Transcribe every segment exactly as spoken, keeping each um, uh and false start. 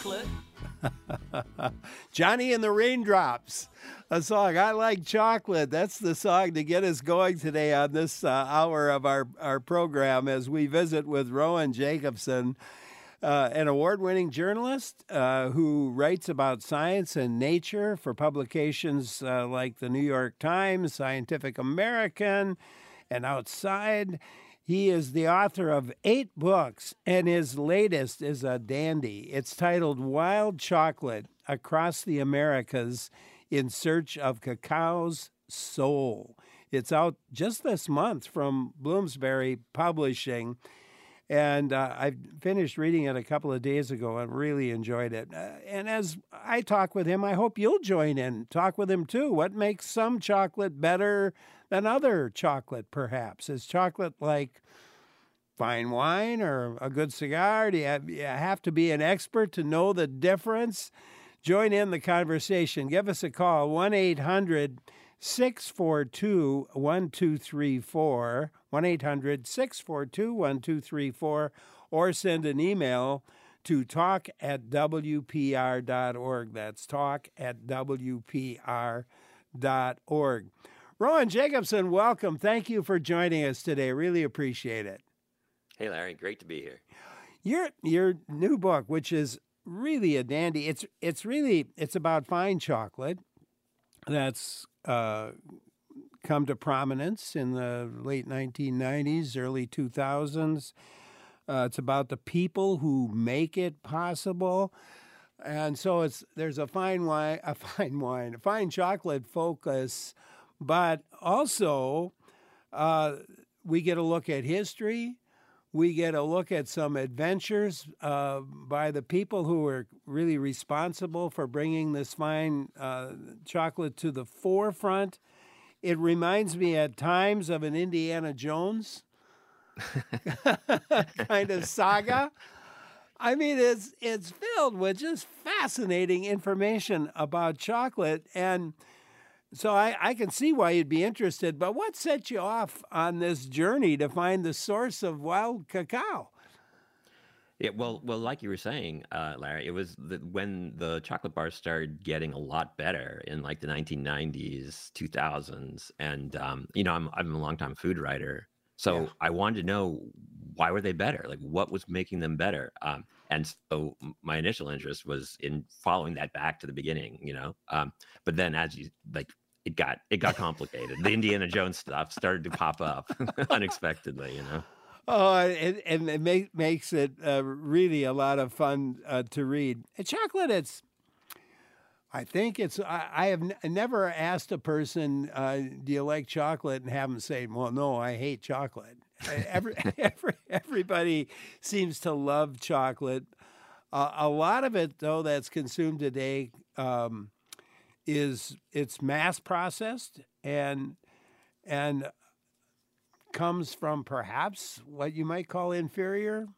chocolate. Johnny and the Raindrops, a song. I Like Chocolate. That's the song to get us going today on this uh, hour of our, our program as we visit with Rowan Jacobson, uh, an award-winning journalist uh, who writes about science and nature for publications uh, like the New York Times, Scientific American, and Outside. He is the author of eight books, and his latest is a dandy. It's titled Wild Chocolate: Across the Americas in Search of Cacao's Soul. It's out just this month from Bloomsbury Publishing, and uh, I finished reading it a couple of days ago and really enjoyed it. Uh, and as I talk with him, I hope you'll join in, talk with him too. What makes some chocolate better than other chocolate, perhaps? Is chocolate like fine wine or a good cigar? Do you have, you have to be an expert to know the difference? Join in the conversation. Give us a call, one eight hundred six four two one two three four, one eight hundred six four two one two three four, or send an email to talk at w p r dot org. That's talk at w p r dot org. Rowan Jacobson, welcome. Thank you for joining us today. Really appreciate it. Hey, Larry. Great to be here. Your your new book, which is really a dandy. It's it's really it's about fine chocolate that's uh, come to prominence in the late nineteen nineties, early two thousands. Uh, it's about the people who make it possible. And so it's there's a fine wine, a fine wine, a fine chocolate focus. But also, uh, we get a look at history. We get a look at some adventures uh, by the people who are really responsible for bringing this fine uh, chocolate to the forefront. It reminds me at times of an Indiana Jones kind of saga. I mean, it's it's filled with just fascinating information about chocolate. And so I, I can see why you'd be interested, but what set you off on this journey to find the source of wild cacao? Yeah, well, well, like you were saying, uh, Larry, it was the, when the chocolate bars started getting a lot better in like the nineteen nineties, two thousands, and um, you know, I'm I'm a longtime food writer, so yeah. I wanted to know why were they better, like what was making them better, um, and so my initial interest was in following that back to the beginning, you know. Um, but then as you like, it got it got complicated. The Indiana Jones stuff started to pop up unexpectedly, you know. Oh, and, and it make, makes it uh, really a lot of fun uh, to read. And chocolate, it's, I think it's, I, I have n- never asked a person, uh, do you like chocolate? And have them say, well, no, I hate chocolate. Every, every, everybody seems to love chocolate. Uh, a lot of it, though, that's consumed today um, is it's mass processed and and comes from perhaps what you might call inferior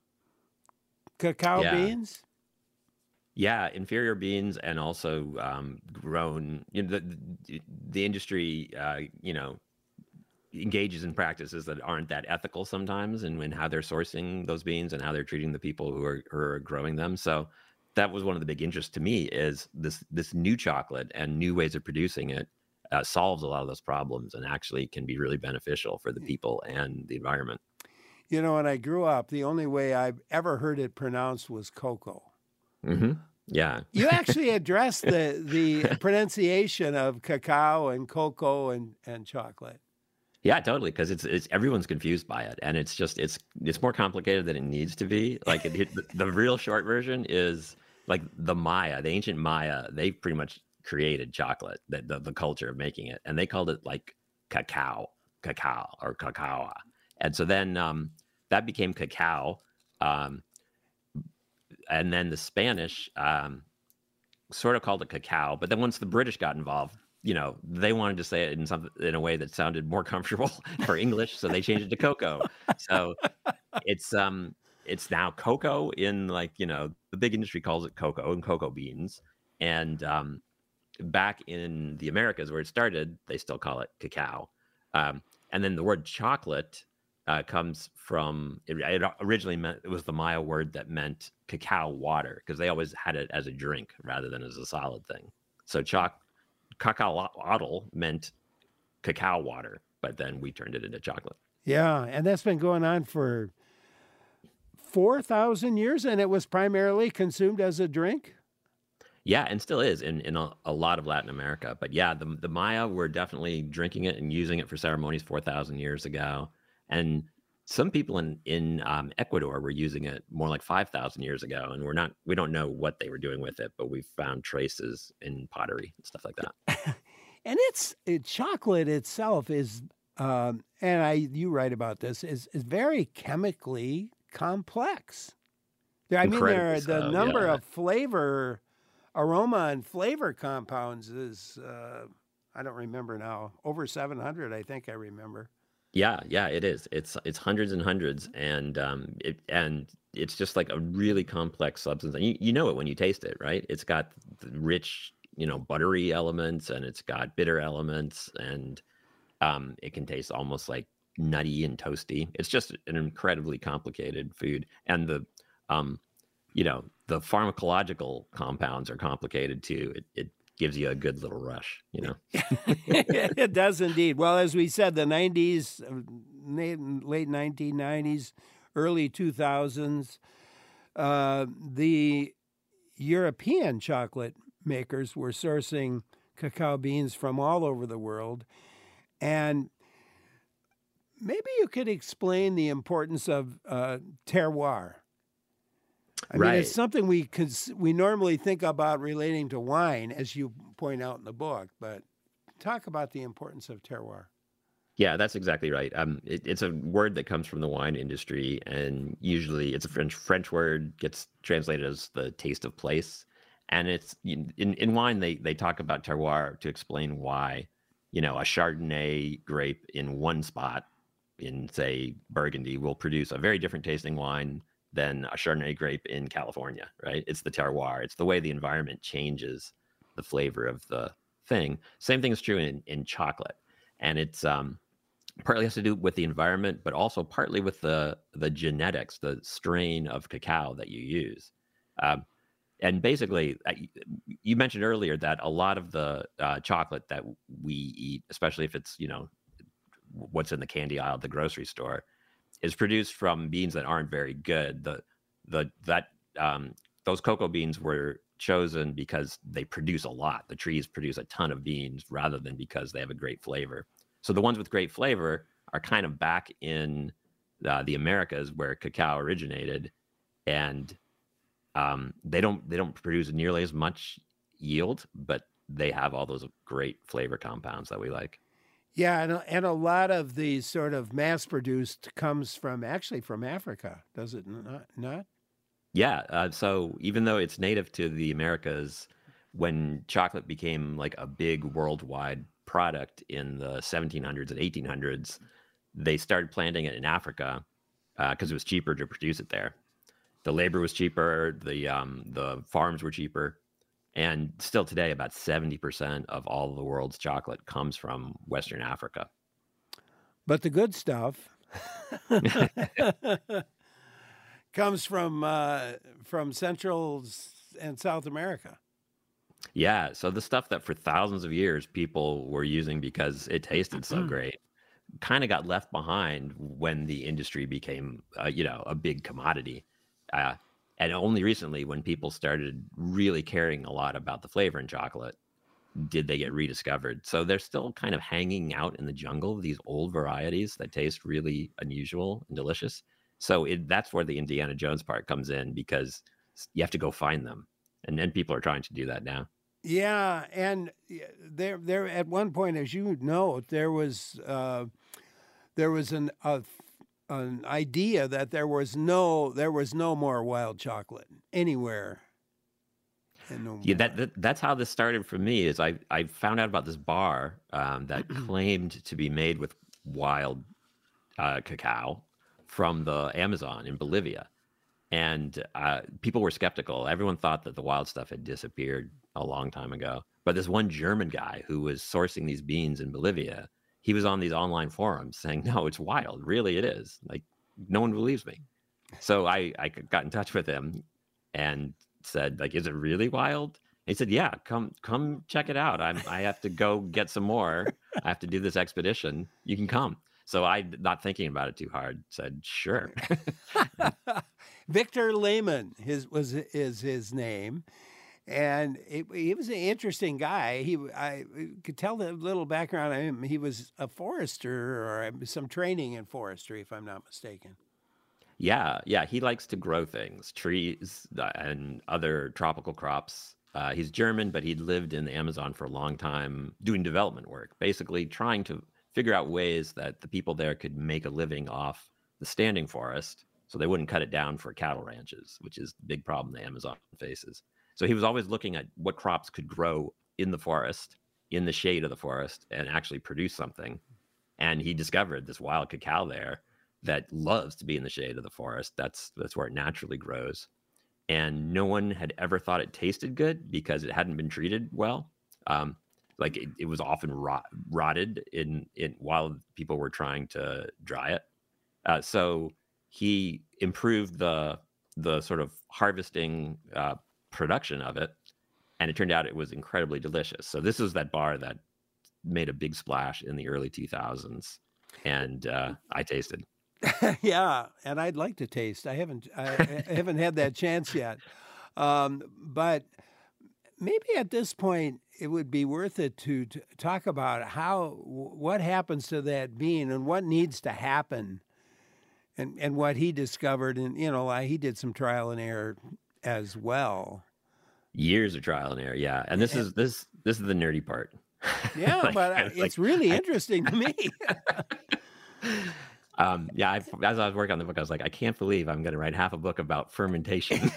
cacao Yeah. beans. Yeah, inferior beans, and also um, grown. You know, the the, the industry, uh, you know, engages in practices that aren't that ethical sometimes, and in how they're sourcing those beans and how they're treating the people who are who are growing them. So that was one of the big interests to me, is this this new chocolate and new ways of producing it uh, solves a lot of those problems and actually can be really beneficial for the people and the environment. You know, when I grew up, the only way I've ever heard it pronounced was cocoa. Mm-hmm. Yeah. You actually addressed the the pronunciation of cacao and cocoa and, and chocolate. Yeah, totally. Because it's it's everyone's confused by it, and it's just it's it's more complicated than it needs to be. Like it, it, the real short version is like the Maya, the ancient Maya. They pretty much created chocolate, the, the the culture of making it, and they called it like cacao, cacao or cacao, and so then um, that became cacao, um, and then the Spanish um, sort of called it cacao, but then once the British got involved, you know, they wanted to say it in some in a way that sounded more comfortable for English, so they changed it to cocoa. So it's um it's now cocoa in, like, you know, the big industry calls it cocoa and cocoa beans, and um, back in the Americas where it started, they still call it cacao. Um, and then the word chocolate uh, comes from it, it originally meant it was the Maya word that meant cacao water because they always had it as a drink rather than as a solid thing. So choc cacao meant cacao water, but then we turned it into chocolate. Yeah, and that's been going on for four thousand years, and it was primarily consumed as a drink? Yeah, and still is in, in a, a lot of Latin America. But yeah, the, the Maya were definitely drinking it and using it for ceremonies four thousand years ago. And some people in, in um, Ecuador were using it more like five thousand years ago. And we're not, we don't know what they were doing with it, but we've found traces in pottery and stuff like that. And it's it, chocolate itself is, um, and I you write about this, is, is very chemically complex. I mean, there are the so, number yeah. of flavor, aroma and flavor compounds is, uh, I don't remember now, over seven hundred, I think I remember. Yeah, yeah, it is. It's it's hundreds and hundreds, and um, it and it's just like a really complex substance, and you, you know it when you taste it, right? It's got the rich, you know, buttery elements, and it's got bitter elements, and um, it can taste almost like nutty and toasty. It's just an incredibly complicated food, and the um, you know, the pharmacological compounds are complicated too. It, it gives you a good little rush, you know. It does indeed. Well, as we said, the nineties, late nineteen nineties, early two thousands, uh, the European chocolate makers were sourcing cacao beans from all over the world. And maybe you could explain the importance of uh, terroir. I right. mean, it's something we cons- we normally think about relating to wine, as you point out in the book, but talk about the importance of terroir. Yeah, that's exactly right. Um, it, it's a word that comes from the wine industry, and usually it's a French French word, gets translated as the taste of place. And it's in, in wine, they, they talk about terroir to explain why, you know, a Chardonnay grape in one spot in, say, Burgundy will produce a very different tasting wine than a Chardonnay grape in California, right? It's the terroir. It's the way the environment changes the flavor of the thing. Same thing is true in, in chocolate. And it's um, partly has to do with the environment, but also partly with the, the genetics, the strain of cacao that you use. Um, and basically, you mentioned earlier that a lot of the uh, chocolate that we eat, especially if it's, you know, what's in the candy aisle at the grocery store, is produced from beans that aren't very good. The the that um, those cocoa beans were chosen because they produce a lot. The trees produce a ton of beans rather than because they have a great flavor. So the ones with great flavor are kind of back in uh, the Americas where cacao originated, and um, they don't they don't produce nearly as much yield, but they have all those great flavor compounds that we like. Yeah, and, and a lot of the sort of mass-produced comes from, actually from Africa, does it not? not? Yeah, uh, so even though it's native to the Americas, when chocolate became like a big worldwide product in the seventeen hundreds and eighteen hundreds, they started planting it in Africa because uh, it was cheaper to produce it there. The labor was cheaper, the um, the farms were cheaper. And still today, about seventy percent of all of the world's chocolate comes from Western Africa. But the good stuff comes from uh, from Central and South America. Yeah, so the stuff that for thousands of years people were using because it tasted so great kind of got left behind when the industry became, uh, you know, a big commodity. Uh, And only recently, when people started really caring a lot about the flavor in chocolate, did they get rediscovered. So they're still kind of hanging out in the jungle, these old varieties that taste really unusual and delicious. So it, that's where the Indiana Jones part comes in, because you have to go find them. And then people are trying to do that now. Yeah, and there, there at one point, as you know, there was uh, there was an a an idea that there was no there was no more wild chocolate anywhere. No yeah, that, that that's how this started for me. Is I I found out about this bar um, that claimed to be made with wild uh, cacao from the Amazon in Bolivia, and uh, people were skeptical. Everyone thought that the wild stuff had disappeared a long time ago. But this one German guy who was sourcing these beans in Bolivia, he was on these online forums saying, no, it's wild. Really, it is. Like, no one believes me. So I, I got in touch with him and said, like, is it really wild? And he said, yeah, come come check it out. I'm I have to go get some more. I have to do this expedition. You can come. So I, not thinking about it too hard, said, sure. Victor Lehman his was is his name. And it, he was an interesting guy. He, I could tell the little background on him. He was a forester or some training in forestry, if I'm not mistaken. Yeah, yeah. He likes to grow things, trees and other tropical crops. Uh, he's German, but he'd lived in the Amazon for a long time doing development work, basically trying to figure out ways that the people there could make a living off the standing forest so they wouldn't cut it down for cattle ranches, which is the big problem the Amazon faces. So he was always looking at what crops could grow in the forest, in the shade of the forest, and actually produce something. And he discovered this wild cacao there that loves to be in the shade of the forest. That's that's where it naturally grows. And no one had ever thought it tasted good because it hadn't been treated well. Um, like it, it was often rot, rotted in, in while people were trying to dry it. Uh, so he improved the the sort of harvesting uh, production of it, and it turned out it was incredibly delicious. So this is that bar that made a big splash in the early two thousands, and uh, I tasted. Yeah, and I'd like to taste. I haven't I, I haven't had that chance yet, um, but maybe at this point it would be worth it to, to talk about how what happens to that bean and what needs to happen, and and what he discovered. And you know, he did some trial and error as well. Years of trial and error, yeah. And this is this this is the nerdy part. Yeah, like, but it's like, really I, interesting to me. um, yeah, I, as I was working on the book, I was like, I can't believe I'm going to write half a book about fermentation.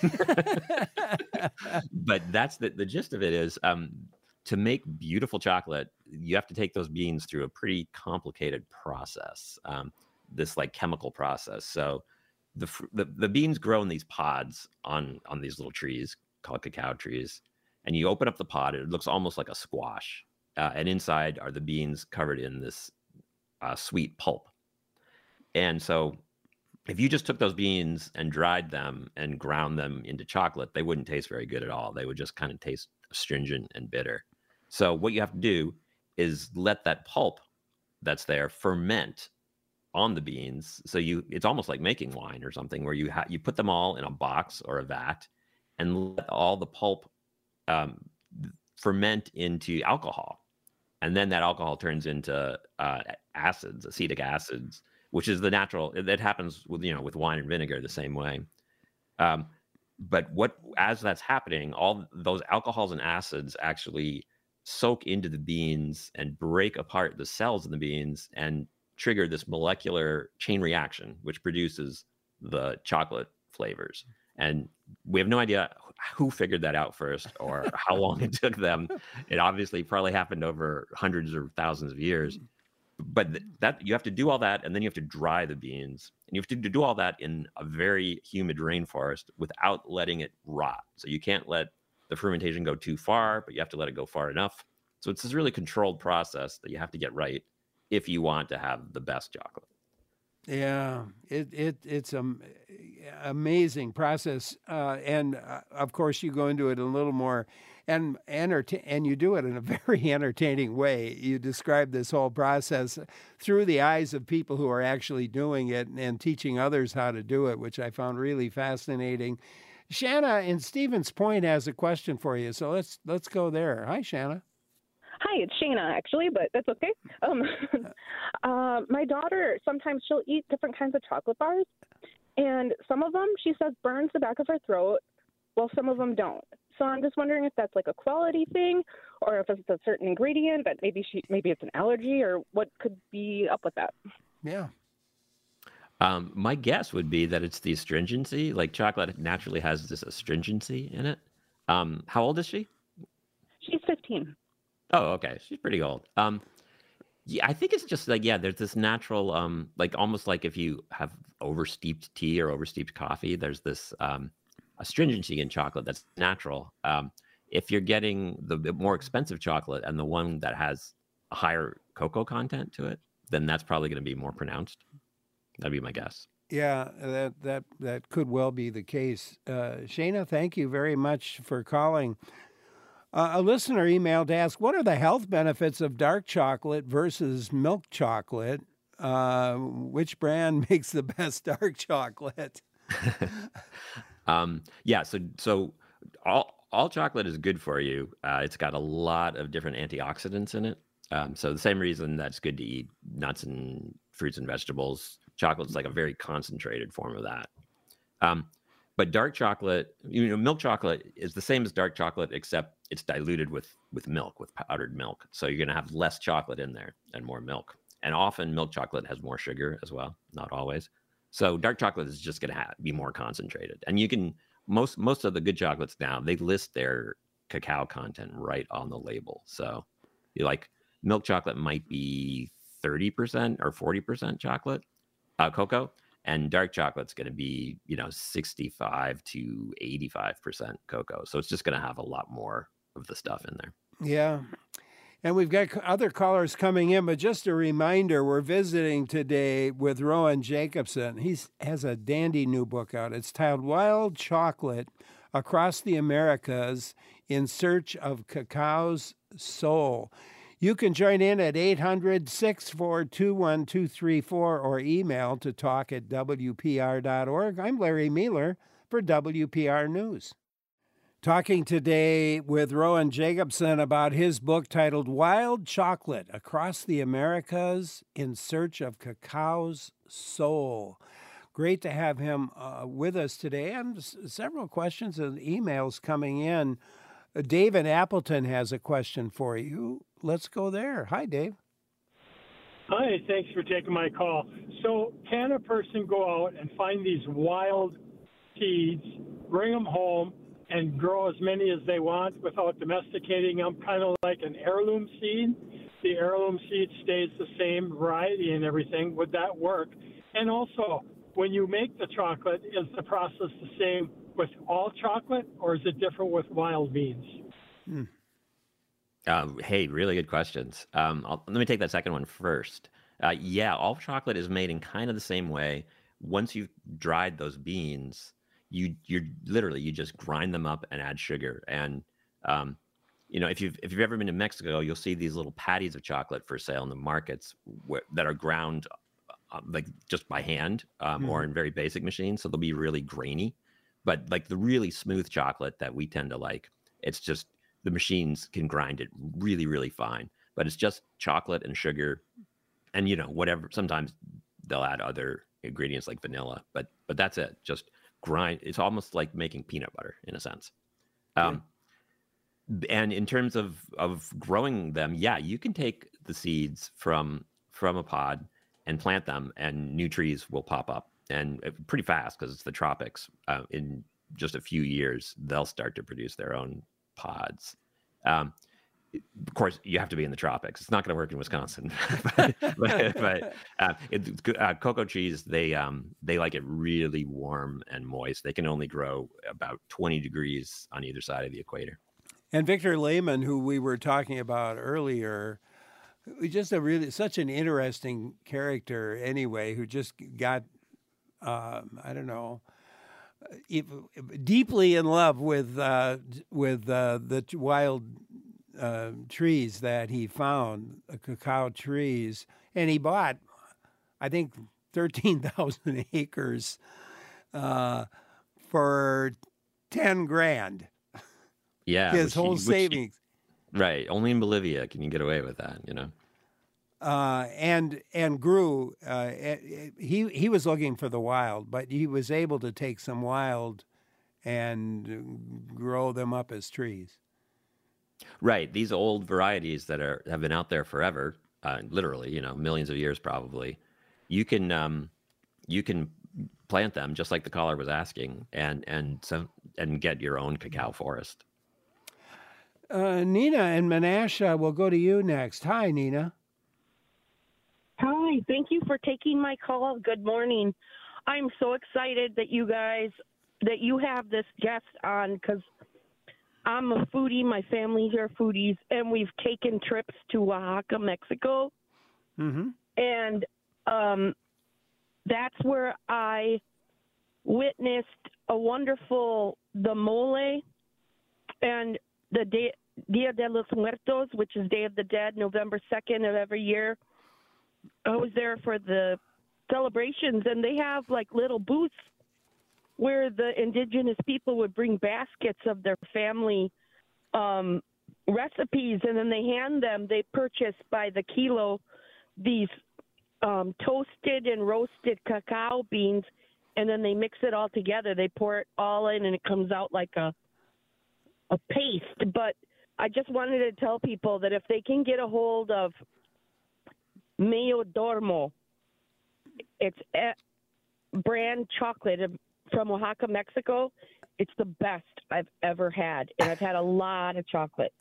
But that's the the gist of it is um, to make beautiful chocolate, you have to take those beans through a pretty complicated process. Um, this like chemical process. So the, the the beans grow in these pods on on these little trees called cacao trees, and you open up the pod. It looks almost like a squash, uh, and inside are the beans covered in this uh, sweet pulp. And so if you just took those beans and dried them and ground them into chocolate, they wouldn't taste very good at all. They would just kind of taste astringent and bitter. So what you have to do is let that pulp that's there ferment on the beans. So you, it's almost like making wine or something, where you ha- you put them all in a box or a vat and let all the pulp um, ferment into alcohol. And then that alcohol turns into uh, acids, acetic acids, which is the natural, that happens with, you know, with wine and vinegar the same way. Um, but what, as that's happening, all those alcohols and acids actually soak into the beans and break apart the cells in the beans and trigger this molecular chain reaction, which produces the chocolate flavors. And we have no idea who figured that out first or how long it took them. It obviously probably happened over hundreds or thousands of years. But th- that you have to do all that, and then you have to dry the beans, and you have to do all that in a very humid rainforest without letting it rot. So you can't let the fermentation go too far, but you have to let it go far enough. So it's this really controlled process that you have to get right if you want to have the best chocolate. Yeah, it it it's an amazing process, uh, and uh, of course you go into it a little more, and entertain, and you do it in a very entertaining way. You describe this whole process through the eyes of people who are actually doing it and teaching others how to do it, which I found really fascinating. Shanna in Stevens Point has a question for you, so let's let's go there. Hi, Shanna. Hi, it's Shayna, actually, but that's okay. Um, uh, my daughter, sometimes she'll eat different kinds of chocolate bars, and some of them, she says, burns the back of her throat, while some of them don't. So I'm just wondering if that's like a quality thing, or if it's a certain ingredient that maybe she, maybe it's an allergy, or what could be up with that. Yeah. Um, my guess would be that it's the astringency. Like chocolate naturally has this astringency in it. Um, how old is she? She's fifteen. Oh, okay. She's pretty old. Um, yeah, I think it's just like, yeah, there's this natural, um, like almost like if you have oversteeped tea or oversteeped coffee, there's this um, astringency in chocolate that's natural. Um, if you're getting the more expensive chocolate and the one that has a higher cocoa content to it, then that's probably going to be more pronounced. That'd be my guess. Yeah, that that that could well be the case. Uh, Shana, thank you very much for calling. Uh, a listener emailed to ask, what are the health benefits of dark chocolate versus milk chocolate? Uh, which brand makes the best dark chocolate? um, yeah, so so all all chocolate is good for you. Uh, it's got a lot of different antioxidants in it. Um, so the same reason that's good to eat nuts and fruits and vegetables. Chocolate's like a very concentrated form of that. Um, but dark chocolate, you know, milk chocolate is the same as dark chocolate, except it's diluted with with milk, with powdered milk. So you're going to have less chocolate in there and more milk. And often milk chocolate has more sugar as well, not always. So dark chocolate is just going to have, be more concentrated. And you can, most most of the good chocolates now, they list their cacao content right on the label. So you like milk chocolate might be thirty percent or forty percent chocolate, uh, cocoa, and dark chocolate's going to be, you know, sixty-five to eighty-five percent cocoa. So it's just going to have a lot more of the stuff in there. Yeah. And we've got other callers coming in, but just a reminder, we're visiting today with Rowan Jacobson. He has a dandy new book out. It's titled Wild Chocolate Across the Americas in Search of Cacao's Soul. You can join in at eight hundred, six four two, one two three four or email to talk at W P R dot org. I'm Larry Mueller for W P R News. Talking today with Rowan Jacobson about his book titled Wild Chocolate Across the Americas in Search of Cacao's Soul. Great to have him uh, with us today, and s- several questions and emails coming in. Uh, Dave in Appleton has a question for you. Let's go there. Hi, Dave. Hi, thanks for taking my call. So can a person go out and find these wild seeds, bring them home, and grow as many as they want without domesticating them, kind of like an heirloom seed? The heirloom seed stays the same variety and everything. Would that work? And also, when you make the chocolate, is the process the same with all chocolate, or is it different with wild beans? Hmm. Um, hey, really good questions. Um, I'll, let me take that second one first. Uh, yeah, all chocolate is made in kind of the same way. Once you've dried those beans, you you're literally you just grind them up and add sugar. And um, you know, if you've if you've ever been to Mexico, you'll see these little patties of chocolate for sale in the markets where, that are ground uh, like just by hand um, mm. or in very basic machines. So they'll be really grainy. But like the really smooth chocolate that we tend to like, it's just the machines can grind it really, really fine. But it's just chocolate and sugar, and you know whatever. Sometimes they'll add other ingredients like vanilla, but but that's it. Just grind. It's almost like making peanut butter in a sense. Um, yeah. And in terms of of growing them, yeah, you can take the seeds from from a pod and plant them, and new trees will pop up, and pretty fast because it's the tropics. Uh, in just a few years, they'll start to produce their own pods. Um, of course, you have to be in the tropics. It's not going to work in Wisconsin, but, but, but uh, it, uh, cocoa trees, they um, they like it really warm and moist. They can only grow about twenty degrees on either side of the equator. And Victor Lehman, who we were talking about earlier, just a really such an interesting character anyway, who just got, uh, I don't know, deeply in love with uh, with uh, the wild uh, trees that he found, the cacao trees, and he bought, I think, thirteen thousand acres uh, for ten grand. Yeah, his which, whole which, savings. Right, only in Bolivia can you get away with that, you know. Uh, and and grew. Uh, he he was looking for the wild, but he was able to take some wild and grow them up as trees. Right, these old varieties that are have been out there forever, uh, literally, you know, millions of years probably. You can um, you can plant them just like the caller was asking, and and so and get your own cacao forest. Uh, Nina and Menasha, we'll go to you next. Hi, Nina. Hi, thank you for taking my call. Good morning. I'm so excited that you guys, that you have this guest on, because I'm a foodie, my family's are foodies, and we've taken trips to Oaxaca, Mexico, Mm-hmm. And um, that's where I witnessed a wonderful, the mole and the Day, Dia de los Muertos, which is Day of the Dead, November second of every year. I was there for the celebrations, and they have like little booths where the indigenous people would bring baskets of their family um, recipes, and then they hand them, they purchase by the kilo these um, toasted and roasted cacao beans, and then they mix it all together. They pour it all in, and it comes out like a a paste. But I just wanted to tell people that if they can get a hold of Mayordomo, it's a brand chocolate from Oaxaca, Mexico. It's the best I've ever had, and I've had a lot of chocolate.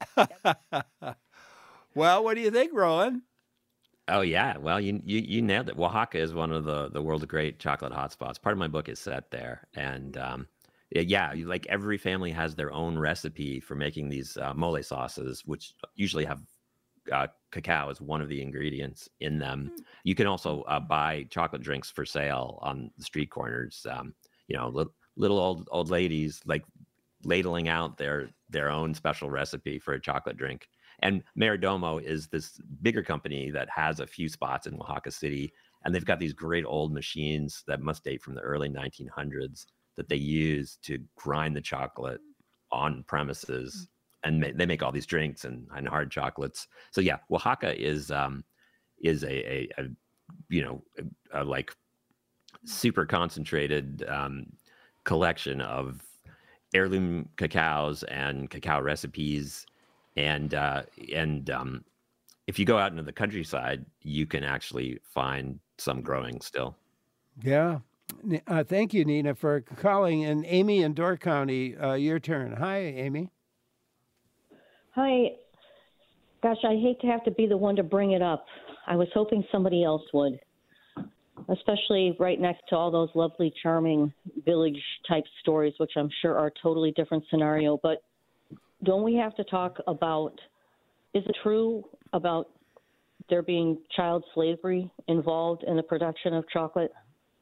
Well, what do you think, Rowan? Oh yeah, well you, you you nailed it. Oaxaca is one of the the world's great chocolate hotspots. Part of my book is set there, and um, yeah, like every family has their own recipe for making these uh, mole sauces, which usually have uh, cacao as one of the ingredients in them. Mm. You can also uh, buy chocolate drinks for sale on the street corners. Um, you know, little, little old old ladies like ladling out their their own special recipe for a chocolate drink. And Mayordomo is this bigger company that has a few spots in Oaxaca City, and they've got these great old machines that must date from the early nineteen hundreds that they use to grind the chocolate on premises, and ma- they make all these drinks and, and hard chocolates. So yeah, Oaxaca is um, is a, a, a you know a, a like super concentrated um, collection of heirloom cacaos and cacao recipes. And uh, and um, if you go out into the countryside, you can actually find some growing still. Yeah. Uh, thank you, Nina, for calling. And Amy in Door County, uh, your turn. Hi, Amy. Hi. Gosh, I hate to have to be the one to bring it up. I was hoping somebody else would, especially right next to all those lovely, charming village-type stories, which I'm sure are a totally different scenario. But don't we have to talk about, is it true about there being child slavery involved in the production of chocolate?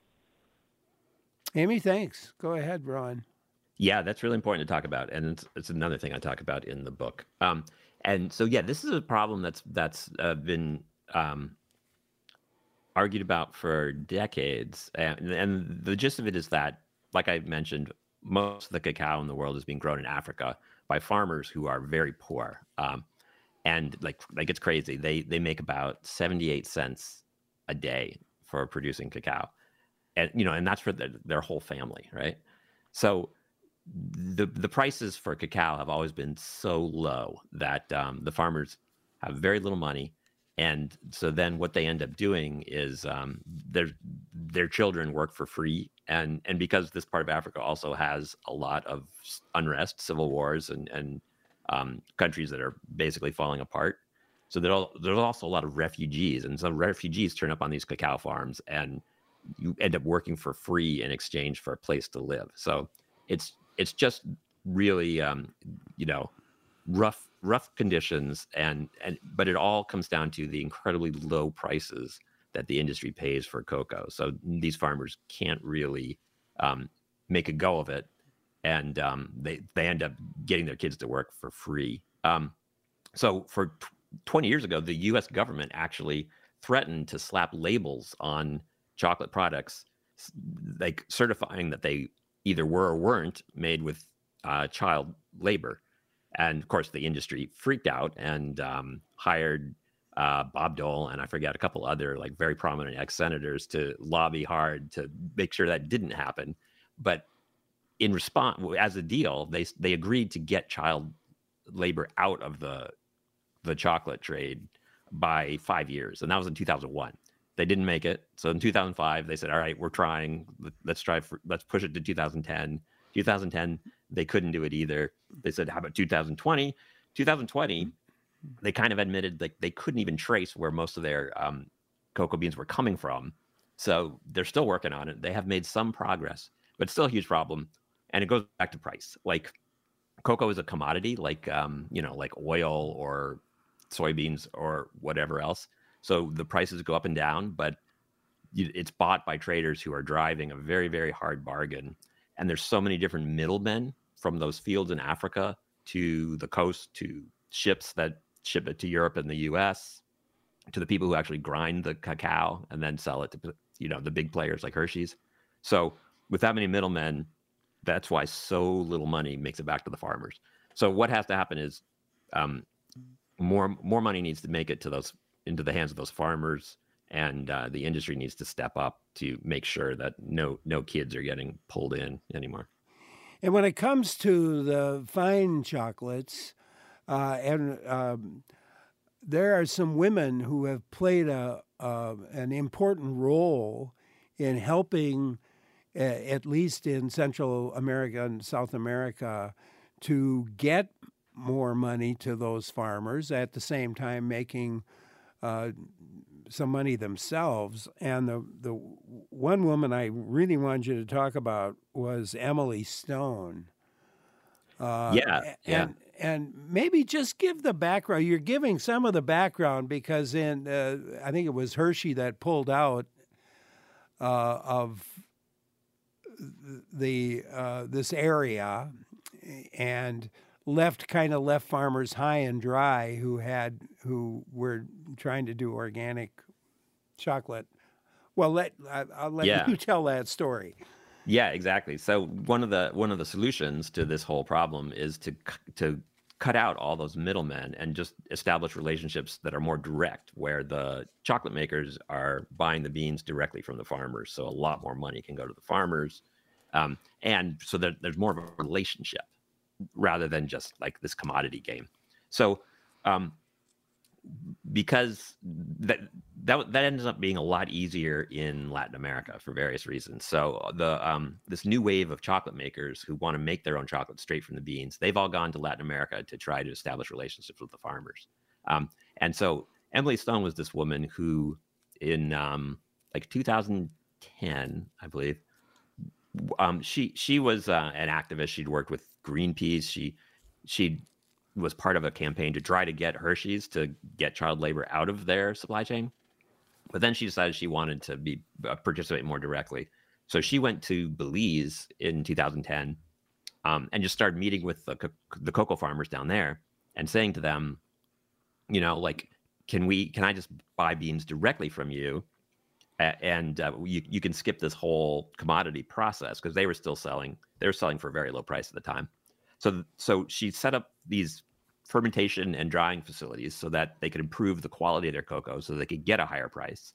Amy, thanks. Go ahead, Ron. Yeah, that's really important to talk about. And it's, it's another thing I talk about in the book. Um, and so, yeah, this is a problem that's that's uh, been um, argued about for decades. And, and the gist of it is that, like I mentioned, most of the cacao in the world is being grown in Africa by farmers who are very poor. Um, and like, like it's crazy. They, they make about seventy-eight cents a day for producing cacao. And, you know, and that's for the, their whole family. Right. So the, the prices for cacao have always been so low that um, the farmers have very little money. And so then what they end up doing is um, their, their children work for free. And and because this part of Africa also has a lot of unrest, civil wars, and and um, countries that are basically falling apart, so there are, there's also a lot of refugees, and some refugees turn up on these cacao farms, and you end up working for free in exchange for a place to live. So it's it's just really um, you know rough rough conditions, and and but it all comes down to the incredibly low prices that the industry pays for cocoa. So these farmers can't really um, make a go of it, and um, they they end up getting their kids to work for free. Um, so for t- twenty years ago, the U S government actually threatened to slap labels on chocolate products, like certifying that they either were or weren't made with uh, child labor. And of course, the industry freaked out and um, hired Uh, Bob Dole, and I forget a couple other like very prominent ex-senators to lobby hard to make sure that didn't happen. But in response, as a deal, they they agreed to get child labor out of the the chocolate trade by five years, and that was in two thousand one. They didn't make it, so in two thousand five they said, "All right, we're trying. Let's try. For, let's push it to two thousand ten." two thousand ten, they couldn't do it either. They said, "How about two thousand twenty?" two thousand twenty. They kind of admitted like they couldn't even trace where most of their um, cocoa beans were coming from. So they're still working on it. They have made some progress, but it's still a huge problem. And it goes back to price. Like cocoa is a commodity, like, um, you know, like oil or soybeans or whatever else. So the prices go up and down, but it's bought by traders who are driving a very, very hard bargain. And there's so many different middlemen from those fields in Africa to the coast, to ships that ship it to Europe and the U S, to the people who actually grind the cacao and then sell it to, you know, the big players like Hershey's. So with that many middlemen, that's why so little money makes it back to the farmers. So what has to happen is um, more more money needs to make it to those into the hands of those farmers, and uh, the industry needs to step up to make sure that no no kids are getting pulled in anymore. And when it comes to the fine chocolates, uh, and um, there are some women who have played a uh, an important role in helping, uh, at least in Central America and South America, to get more money to those farmers, at the same time making uh, some money themselves. And the the one woman I really wanted you to talk about was Emily Stone. Uh, yeah, yeah. And, and maybe just give the background. You're giving some of the background because in uh, I think it was Hershey that pulled out uh, of the uh, this area and left kind of left farmers high and dry who had who were trying to do organic chocolate. Well, let I, I'll let Yeah. you tell that story. Yeah, exactly. So one of the one of the solutions to this whole problem is to c- to cut out all those middlemen and just establish relationships that are more direct, where the chocolate makers are buying the beans directly from the farmers. So a lot more money can go to the farmers, um, and so that there's more of a relationship rather than just like this commodity game. So um, because that that that ends up being a lot easier in Latin America for various reasons. So the um, this new wave of chocolate makers who want to make their own chocolate straight from the beans, they've all gone to Latin America to try to establish relationships with the farmers. Um, and so Emily Stone was this woman who, in um, like two thousand ten, I believe, um, she she was uh, an activist. She'd worked with Greenpeace. She she was part of a campaign to try to get Hershey's to get child labor out of their supply chain. But then she decided she wanted to be uh, participate more directly. So she went to Belize in two thousand ten um, and just started meeting with the, co- the cocoa farmers down there and saying to them, you know, like, can we, can I just buy beans directly from you? A- And uh, you, you can skip this whole commodity process, because they were still selling, they were selling for a very low price at the time. So, so she set up these fermentation and drying facilities so that they could improve the quality of their cocoa so they could get a higher price.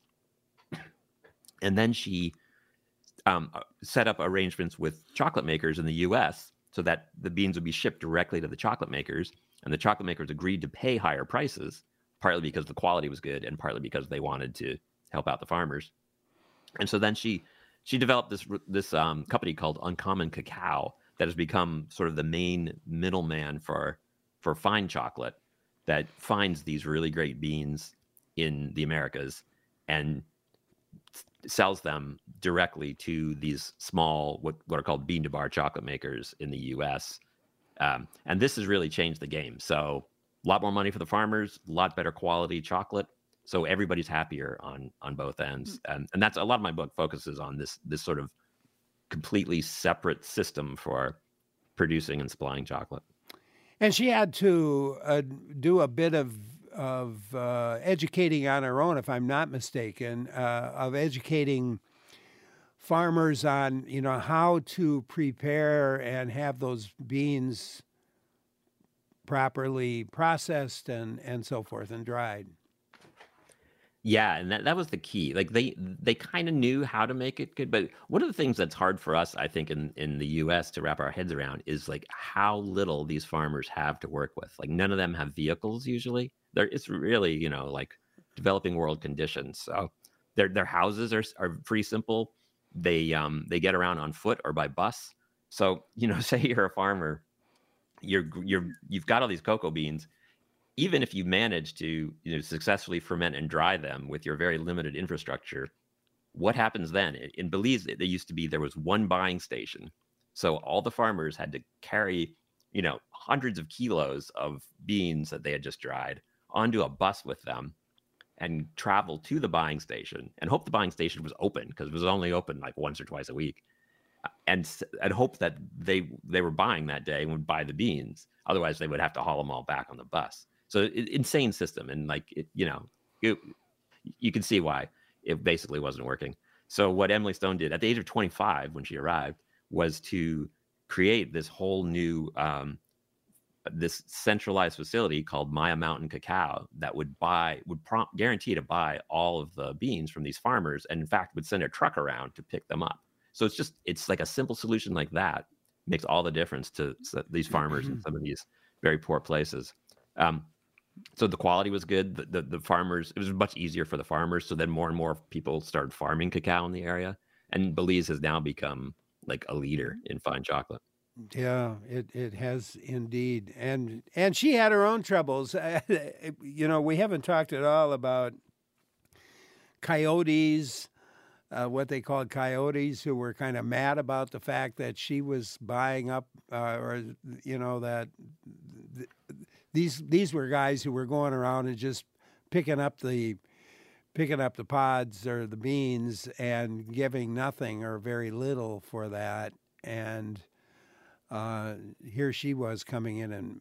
And then she um, set up arrangements with chocolate makers in the U S so that the beans would be shipped directly to the chocolate makers, and the chocolate makers agreed to pay higher prices, partly because the quality was good and partly because they wanted to help out the farmers. And so then she she developed this this um, company called Uncommon Cacao that has become sort of the main middleman for for fine chocolate, that finds these really great beans in the Americas and sells them directly to these small, what, what are called bean to bar chocolate makers in the U S. Um, and this has really changed the game. So a lot more money for the farmers, a lot better quality chocolate. So everybody's happier on on both ends. And, and that's a lot of my book focuses on this this sort of completely separate system for producing and supplying chocolate. And she had to uh, do a bit of of uh, educating on her own, if I'm not mistaken, uh, of educating farmers on, you know, how to prepare and have those beans properly processed and, and so forth and dried. Yeah, and that, that was the key. Like they they kind of knew how to make it good, but one of the things that's hard for us, I think, in in the U S to wrap our heads around is like how little these farmers have to work with. Like none of them have vehicles usually. They're it's really, you know, like developing world conditions. So their their houses are are pretty simple. They um they get around on foot or by bus. So, you know, say you're a farmer, you're you're you've got all these cocoa beans. Even if you manage to, you know, successfully ferment and dry them with your very limited infrastructure, what happens then? In Belize, there used to be, there was one buying station. So all the farmers had to carry, you know, hundreds of kilos of beans that they had just dried onto a bus with them. and travel to the buying station and hope the buying station was open, because it was only open like once or twice a week, and and hope that they they were buying that day and would buy the beans. Otherwise, they would have to haul them all back on the bus. So it, insane system, and like it, you know, it, you can see why it basically wasn't working. So what Emily Stone did at the age of twenty-five when she arrived was to create this whole new um, this centralized facility called Maya Mountain Cacao that would buy would prompt guarantee to buy all of the beans from these farmers, and in fact would send a truck around to pick them up. So it's just it's like a simple solution like that makes all the difference to these farmers in some of these very poor places. Um, so the quality was good. The, the the farmers, it was much easier for the farmers. So then more and more people started farming cacao in the area, and Belize has now become like a leader in fine chocolate. Yeah, it, it has indeed. And and she had her own troubles. You know, we haven't talked at all about coyotes, uh, what they called coyotes, who were kind of mad about the fact that she was buying up, uh, or, you know, that th- these these were guys who were going around and just picking up the picking up the pods or the beans and giving nothing or very little for that. And Uh, here she was coming in and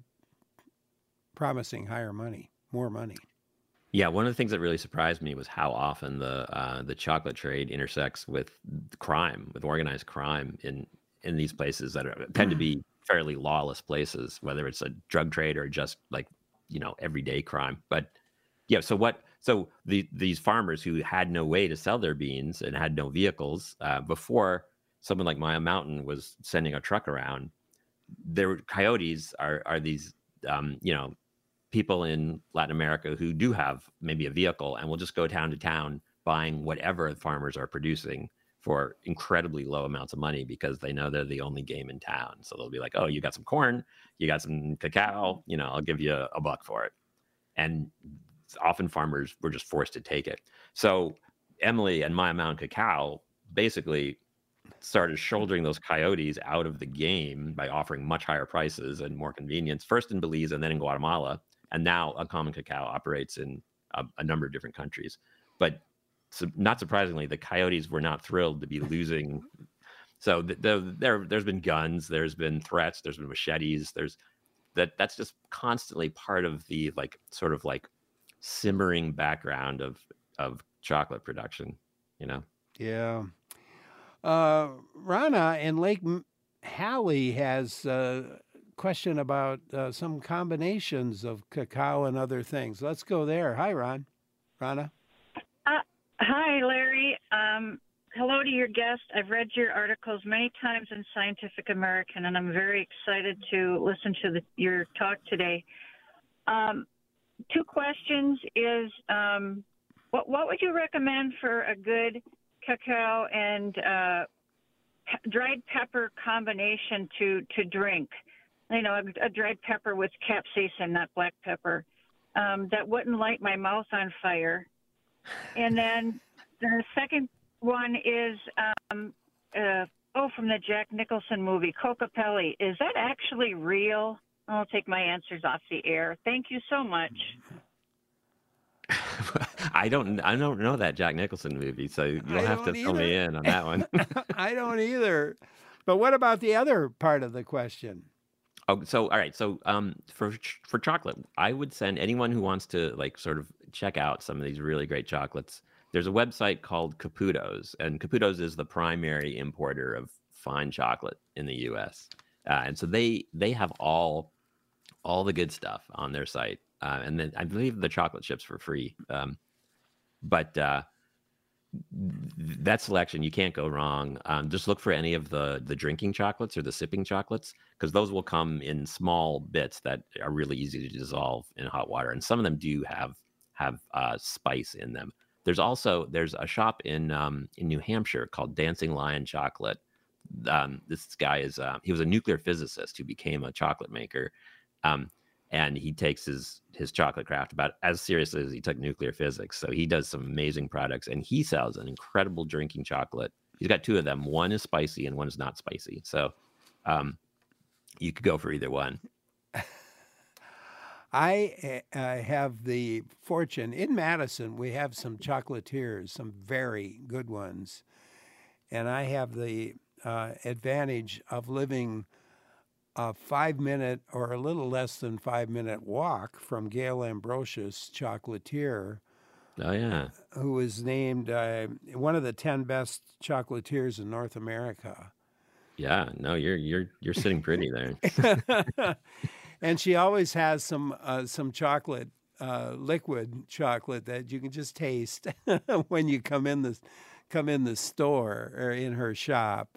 promising higher money, more money. Yeah, one of the things that really surprised me was how often the uh, the chocolate trade intersects with crime, with organized crime in in these places that are, tend to be fairly lawless places, whether it's a drug trade or just like, you know, everyday crime. But yeah, so what? So the, these farmers who had no way to sell their beans and had no vehicles uh, before someone like Maya Mountain was sending a truck around, their coyotes are are these um, you know, people in Latin America who do have maybe a vehicle and will just go town to town buying whatever the farmers are producing for incredibly low amounts of money, because they know they're the only game in town. So they'll be like, oh, you got some corn, you got some cacao, you know, I'll give you a, a buck for it. And often farmers were just forced to take it. So Emily and Maya Mountain Cacao basically started shouldering those coyotes out of the game by offering much higher prices and more convenience, first in Belize and then in Guatemala. And now Uncommon Cacao operates in a, a number of different countries. But so not surprisingly, the coyotes were not thrilled to be losing. So the, the, there, there's been guns, there's been threats, there's been machetes. There's that. That's just constantly part of the like sort of like simmering background of of chocolate production. You know. Yeah. Uh, Rana in Lake Hallie has a question about uh, some combinations of cacao and other things. Let's go there. Hi, Ron. Rana. Uh, hi, Larry. Um, hello to your guest. I've read your articles many times in Scientific American, and I'm very excited to listen to the, your talk today. Um, two questions is, um, what, what would you recommend for a good cacao and uh, pe- dried pepper combination to, to drink? You know, a, a dried pepper with capsaicin, not black pepper, um, that wouldn't light my mouth on fire. And then the second one is, um, uh, oh, from the Jack Nicholson movie, Cocopelli. Is that actually real? I'll take my answers off the air. Thank you so much. I don't I don't know that Jack Nicholson movie, so you'll I have to don't fill me either. in on that one. I don't either. But what about the other part of the question? Oh, so all right. So um, for for chocolate, I would send anyone who wants to like sort of check out some of these really great chocolates. There's a website called Caputo's, and Caputo's is the primary importer of fine chocolate in the U S. Uh, and so they they have all all the good stuff on their site, uh, and then I believe the chocolate chips for free. Um, but uh, that selection, you can't go wrong. Um, just look for any of the the drinking chocolates or the sipping chocolates, because those will come in small bits that are really easy to dissolve in hot water, and some of them do have have uh, spice in them. There's also there's a shop in um, in New Hampshire called Dancing Lion Chocolate. Um, this guy is uh, he was a nuclear physicist who became a chocolate maker, um, and he takes his his chocolate craft about as seriously as he took nuclear physics. So he does some amazing products, and he sells an incredible drinking chocolate. He's got two of them. One is spicy and one is not spicy. So um, you could go for either one. I uh, have the fortune in Madison. We have some chocolatiers, some very good ones, and I have the uh, advantage of living a five-minute or a little less than five-minute walk from Gail Ambrosius Chocolatier. Oh yeah, Who was named uh, one of the ten best chocolatiers in North America. Yeah, no, you're you're you're sitting pretty there. And she always has some uh, some chocolate, uh, liquid chocolate that you can just taste when you come in the come in the store or in her shop.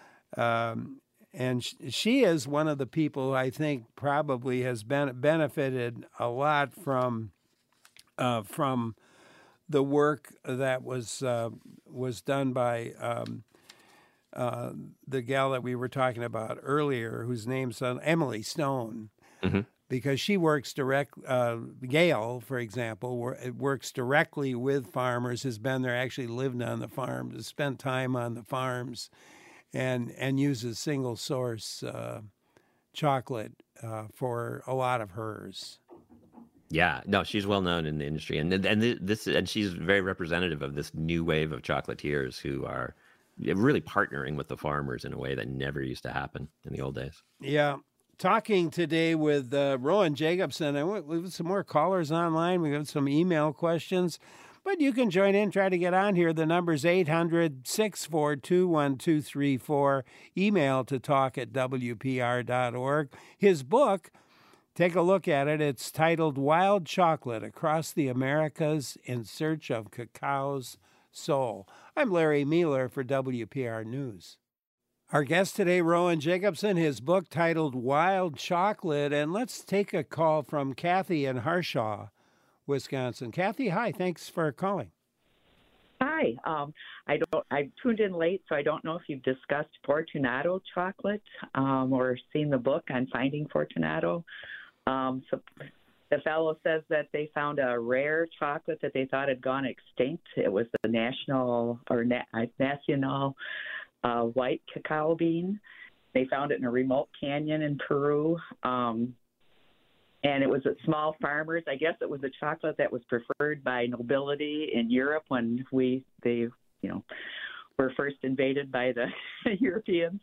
Um, and sh- she is one of the people who I think probably has been benefited a lot from uh, from the work that was uh, was done by. Um, Uh, the gal that we were talking about earlier, whose name's uh, Emily Stone, Mm-hmm. because she works direct. Uh, Gail, for example, wor- works directly with farmers. Has been there, actually lived on the farms, has spent time on the farms, and and uses single source uh, chocolate uh, for a lot of hers. Yeah, no, she's well known in the industry, and and this and she's very representative of this new wave of chocolatiers who are really partnering with the farmers in a way that never used to happen in the old days. Yeah. Talking today with uh, Rowan Jacobson, and we have some more callers online. We have some email questions, but you can join in, try to get on here. The number's eight hundred, six four two, one two three four. Email to talk at W P R dot org. His book, take a look at it. It's titled Wild Chocolate Across the Americas in Search of Cacao's Soul. I'm Larry Mueller for W P R News. Our guest today, Rowan Jacobson, his book titled Wild Chocolate. And let's take a call from Kathy in Harshaw, Wisconsin. Kathy, hi. Thanks for calling. Hi. Um, I don't. I tuned in late, so I don't know if you've discussed Fortunato chocolate um, or seen the book on finding Fortunato. Um, so the fellow says that they found a rare chocolate that they thought had gone extinct. It was the national or na- national uh, white cacao bean. They found it in a remote canyon in Peru. Um, And it was at small farmers. I guess it was a chocolate that was preferred by nobility in Europe when we they you know were first invaded by the Europeans,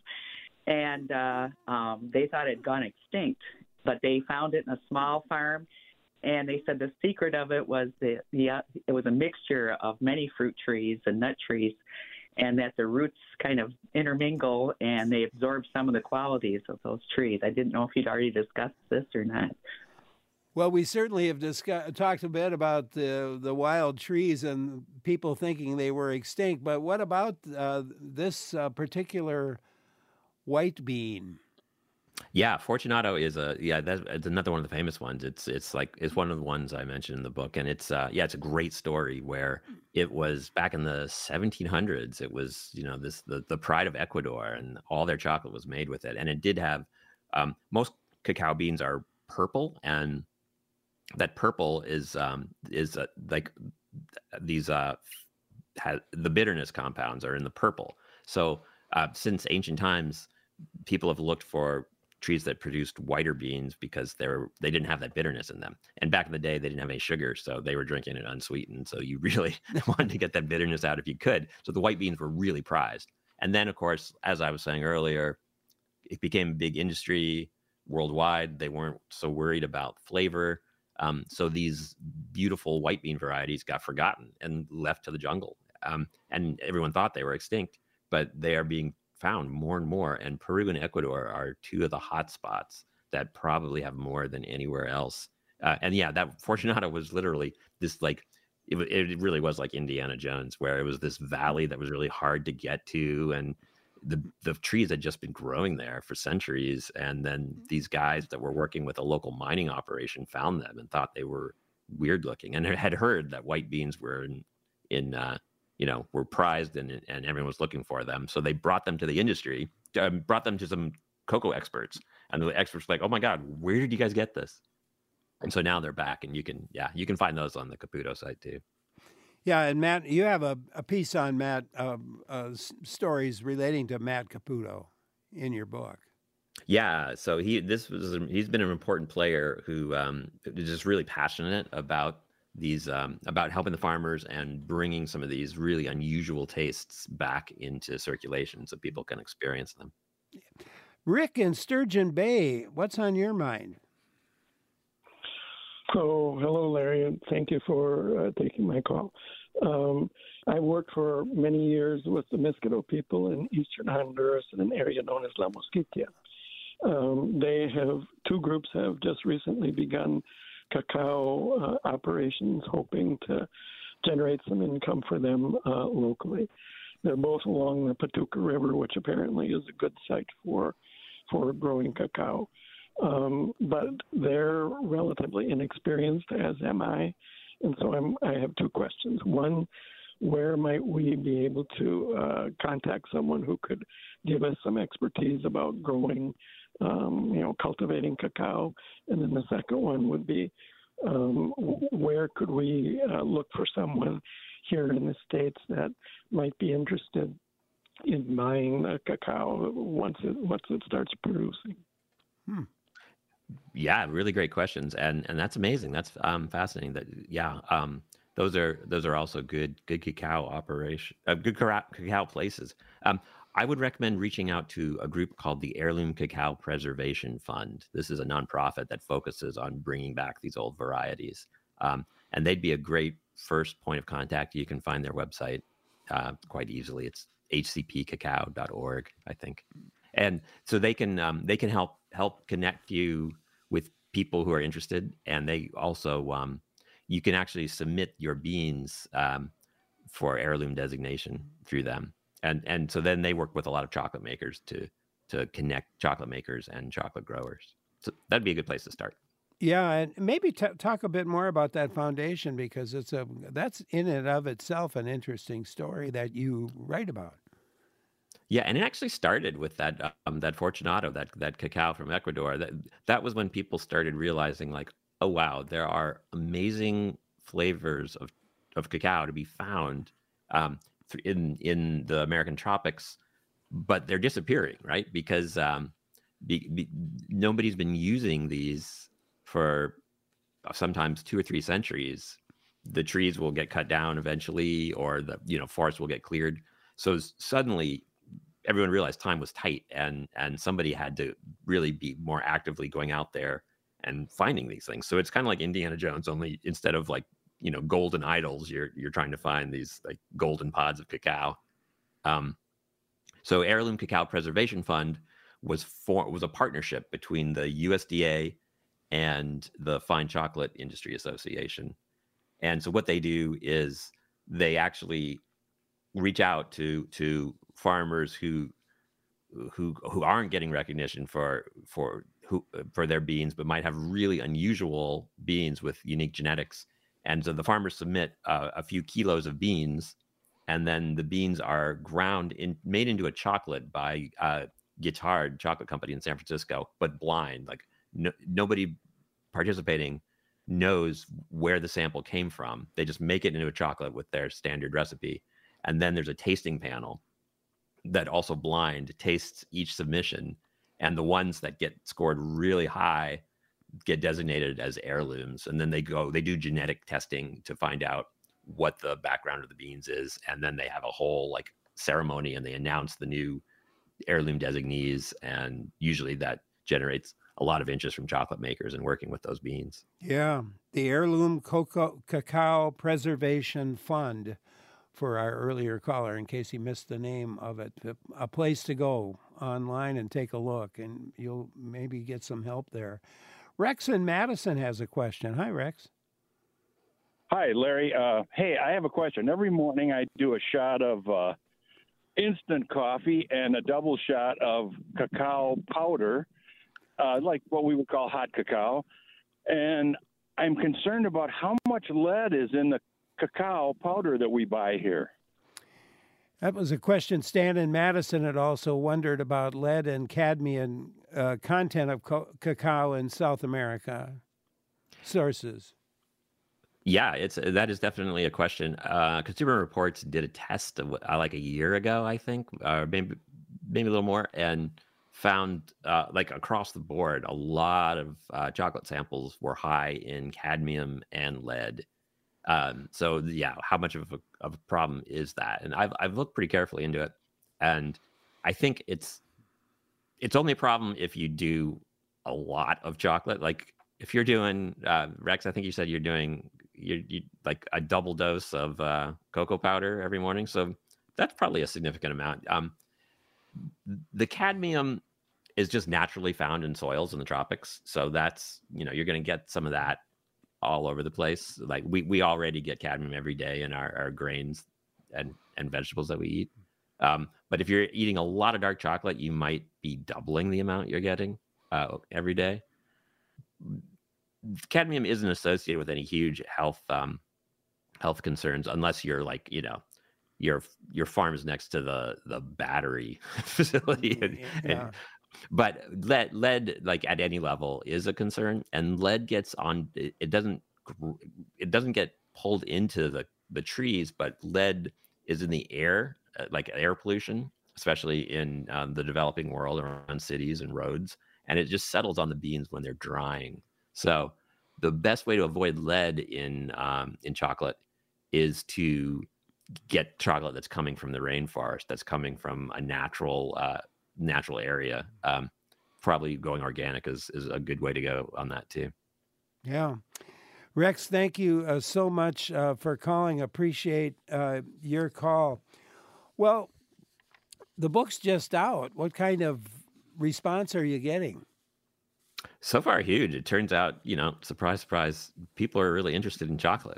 and uh, um, they thought it had gone extinct. But they found it in a small farm, and they said the secret of it was the the uh, it was a mixture of many fruit trees and nut trees, and that the roots kind of intermingle and they absorb some of the qualities of those trees. I didn't know if you'd already discussed this or not. Well, we certainly have discussed, talked a bit about the the wild trees and people thinking they were extinct. But what about uh, this uh, particular white bean? Yeah, Fortunato is a yeah that's it's another one of the famous ones. It's it's like it's one of the ones I mentioned in the book, and it's uh, yeah it's a great story where it was back in the seventeen hundreds. It was you know this the the pride of Ecuador, and all their chocolate was made with it, and it did have um, most cacao beans are purple, and that purple is um, is uh, like these uh, ha- the bitterness compounds are in the purple. So uh, since ancient times, people have looked for trees that produced whiter beans because they were they didn't have that bitterness in them. And back in the day, they didn't have any sugar, so they were drinking it unsweetened. So you really wanted to get that bitterness out if you could. So the white beans were really prized. And then, of course, as I was saying earlier, it became a big industry worldwide. They weren't so worried about flavor. Um, so these beautiful white bean varieties got forgotten and left to the jungle. Um, and everyone thought they were extinct, but they are being found more and more. And Peru and Ecuador are two of the hot spots that probably have more than anywhere else. Uh, and yeah, that Fortunato was literally this like, it, it really was like Indiana Jones, where it was this valley that was really hard to get to. And the the trees had just been growing there for centuries, and then these guys that were working with a local mining operation found them and thought they were weird looking, and had heard that white beans were in, in uh, you know, were prized and and everyone was looking for them. So they brought them to the industry, um, brought them to some cocoa experts, and the experts were like, "Oh my God, where did you guys get this?" And so now they're back, and you can yeah you can find those on the Caputo site too. Yeah, and Matt, you have a, a piece on Matt, uh, uh, stories relating to Matt Caputo in your book. Yeah, so he this was he's been an important player who um, is just really passionate about these um, about helping the farmers and bringing some of these really unusual tastes back into circulation so people can experience them. Rick in Sturgeon Bay, what's on your mind? Oh, hello, Larry, and thank you for uh, taking my call. Um, I worked for many years with the Miskito people in eastern Honduras in an area known as La Mosquitia. Um, they have, two groups have just recently begun cacao uh, operations, hoping to generate some income for them uh, locally. They're both along the Patuca River, which apparently is a good site for for growing cacao. Um, but they're relatively inexperienced, as am I. And so I'm, I have two questions. One, where might we be able to uh, contact someone who could give us some expertise about growing, um, you know, cultivating cacao? And then the second one would be, um, where could we uh, look for someone here in the States that might be interested in buying the cacao once it once it starts producing? Hmm. Yeah, really great questions, and and that's amazing. That's um, fascinating. That yeah, um, those are those are also good good cacao operation, uh, good cacao places. Um, I would recommend reaching out to a group called the Heirloom Cacao Preservation Fund. This is a nonprofit that focuses on bringing back these old varieties, um, and they'd be a great first point of contact. You can find their website uh, quite easily. It's h c p cacao dot org, I think, and so they can um, they can help help connect you with people who are interested, and they also um, you can actually submit your beans um, for heirloom designation through them, and and so then they work with a lot of chocolate makers to to connect chocolate makers and chocolate growers. So that'd be a good place to start. Yeah, and maybe t- talk a bit more about that foundation, because it's a that's in and of itself an interesting story that you write about. Yeah, and it actually started with that um, that Fortunato, that that cacao from Ecuador. That that was when people started realizing, like, oh wow, there are amazing flavors of of cacao to be found um, in in the American tropics, but they're disappearing, right? Because um, be, be, nobody's been using these for sometimes two or three centuries. The trees will get cut down eventually, or the you know forests will get cleared. So suddenly, everyone realized time was tight, and and somebody had to really be more actively going out there and finding these things. So it's kind of like Indiana Jones, only instead of like you know golden idols, you're you're trying to find these like golden pods of cacao. Um, so Heirloom Cacao Preservation Fund was for was a partnership between the U S D A and the Fine Chocolate Industry Association. And so what they do is they actually reach out to to farmers who who who aren't getting recognition for for who for their beans, but might have really unusual beans with unique genetics. And so the farmers submit uh, a few kilos of beans, and then the beans are ground in made into a chocolate by uh, Guittard Chocolate Company in San Francisco, but blind. Like no, nobody participating knows where the sample came from. They just make it into a chocolate with their standard recipe. And then there's a tasting panel that also blind tastes each submission. And the ones that get scored really high get designated as heirlooms. And then they go, they do genetic testing to find out what the background of the beans is. And then they have a whole like ceremony, and they announce the new heirloom designees. And usually that generates a lot of interest from chocolate makers and working with those beans. Yeah, the Heirloom Cocoa, Cacao Preservation Fund, for our earlier caller, in case he missed the name of it. A place to go online and take a look, and you'll maybe get some help there. Rex in Madison has a question. Hi, Rex. Hi, Larry. Uh, hey, I have a question. Every morning I do a shot of uh, instant coffee and a double shot of cacao powder, uh, like what we would call hot cacao. And I'm concerned about how much lead is in the cacao powder that we buy here. That was a question. Stan in Madison had also wondered about lead and cadmium uh, content of co- cacao in South America sources. Yeah, it's that is definitely a question. Uh, Consumer Reports did a test of, uh, like a year ago, I think, or maybe maybe a little more, and found uh, like across the board, a lot of uh, chocolate samples were high in cadmium and lead. Um, so yeah, how much of a, of a problem is that? And I've I've looked pretty carefully into it, and I think it's it's only a problem if you do a lot of chocolate. Like if you're doing uh, Rex, I think you said you're doing you you like a double dose of uh, cocoa powder every morning. So that's probably a significant amount. Um, the cadmium is just naturally found in soils in the tropics, so that's you know you're going to get some of that all over the place. Like we we already get cadmium every day in our, our grains and and vegetables that we eat. Um, but if you're eating a lot of dark chocolate, you might be doubling the amount you're getting uh, every day. Cadmium isn't associated with any huge health um, health concerns unless you're like you know your your farm is next to the the battery facility. And, Yeah. and, but lead lead like at any level is a concern, and lead gets on. It, it doesn't it doesn't get pulled into the the trees, but lead is in the air, like air pollution, especially in um, the developing world around cities and roads, and it just settles on the beans when they're drying. So the best way to avoid lead in um, in chocolate is to get chocolate that's coming from the rainforest, that's coming from a natural uh, natural area. Um, probably going organic is, is a good way to go on that too. Yeah. Rex, thank you uh, so much uh, for calling. Appreciate uh, your call. Well, the book's just out. What kind of response are you getting? So far, huge. It turns out, you know, surprise, surprise, people are really interested in chocolate.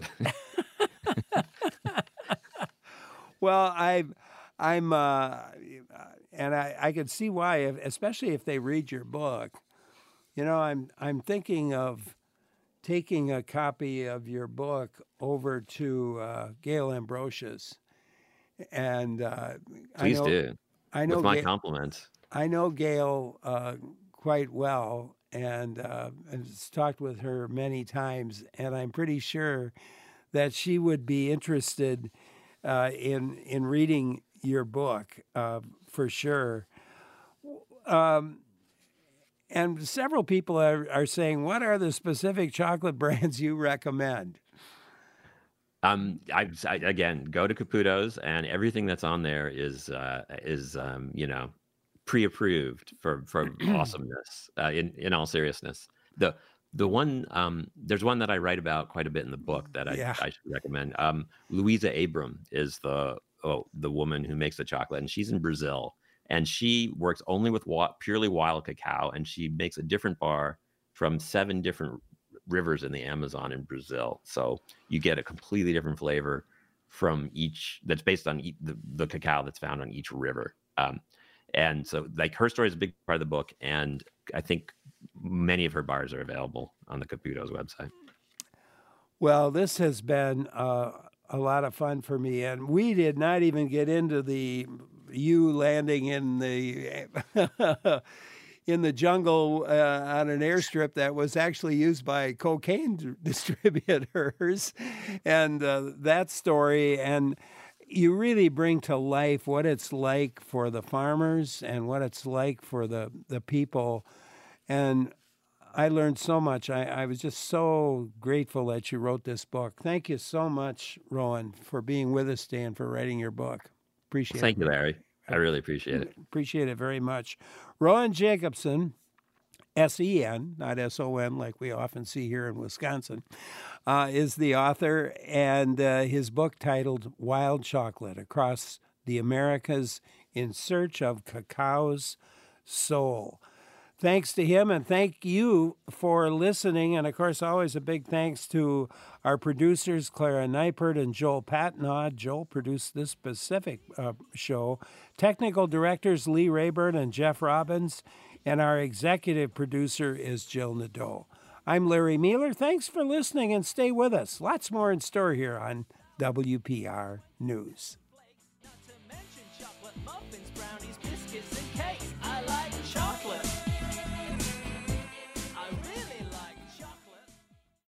Well, I'm, I'm, uh, and I, I can see why, especially if they read your book. You know, I'm, I'm thinking of taking a copy of your book over to uh, Gail Ambrosius, and uh, Please I know, do. I know, With my Gail, compliments. I know Gail uh, quite well, and uh, I've talked with her many times, and I'm pretty sure that she would be interested uh, in in reading your book uh, for sure. Um, and several people are, are saying, what are the specific chocolate brands you recommend? Um, I, I again go to Caputo's, and everything that's on there is uh, is um, you know pre-approved for for awesomeness. Uh, in in all seriousness, the the one um, there's one that I write about quite a bit in the book that I, Yeah. I should recommend. Um, Louisa Abram is the oh, the woman who makes the chocolate, and she's in Brazil, and she works only with wa- purely wild cacao, and she makes a different bar from seven different rivers in the Amazon in Brazil. So you get a completely different flavor from each, that's based on e- the, the cacao that's found on each river. Um, and so like her story is a big part of the book. And I think many of her bars are available on the Caputo's website. Well, this has been uh, a lot of fun for me. And we did not even get into the you landing in the in the jungle uh, on an airstrip that was actually used by cocaine distributors, and uh, that story. And you really bring to life what it's like for the farmers and what it's like for the, the people. And I learned so much. I, I was just so grateful that you wrote this book. Thank you so much, Rowan, for being with us today and for writing your book. Appreciate Thank it. you, Larry. I really appreciate it. Appreciate it very much. Rowan Jacobson, S E N, not S O N like we often see here in Wisconsin, uh, is the author, and uh, his book titled Wild Chocolate, Across the Americas in Search of Cacao's Soul. Thanks to him, and thank you for listening. And, of course, always a big thanks to our producers, Clara Neipert and Joel Patnaud. Joel produced this specific uh, show. Technical directors Lee Rayburn and Jeff Robbins. And our executive producer is Jill Nadeau. I'm Larry Mueller. Thanks for listening, and stay with us. Lots more in store here on W P R News. Not to mention chocolate muffins, brownies, biscuits, and